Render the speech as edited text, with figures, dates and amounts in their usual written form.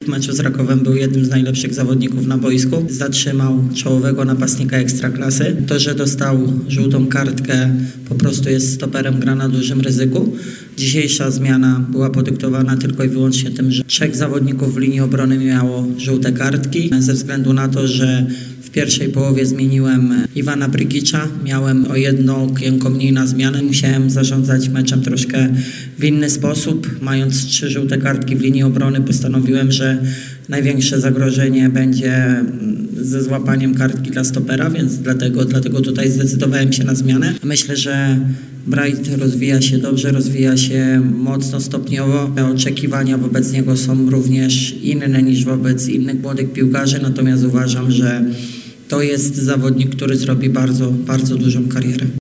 W meczu z Rakowem był jednym z najlepszych zawodników na boisku. Zatrzymał czołowego napastnika Ekstraklasy. To, że dostał żółtą kartkę, po prostu jest stoperem, gra na dużym ryzyku. Dzisiejsza zmiana była podyktowana tylko i wyłącznie tym, że 3 zawodników w linii obrony miało żółte kartki. Ze względu na to, że w pierwszej połowie zmieniłem Iwana Brygicza, miałem o 1 okienko mniej na zmianę. Musiałem zarządzać meczem troszkę w inny sposób. Mając 3 żółte kartki w linii obrony, postanowiłem, że największe zagrożenie będzie ze złapaniem kartki dla stopera, więc dlatego tutaj zdecydowałem się na zmianę. Myślę, że Bright rozwija się dobrze, rozwija się mocno, stopniowo. Oczekiwania wobec niego są również inne niż wobec innych młodych piłkarzy, natomiast uważam, że to jest zawodnik, który zrobi bardzo, bardzo dużą karierę.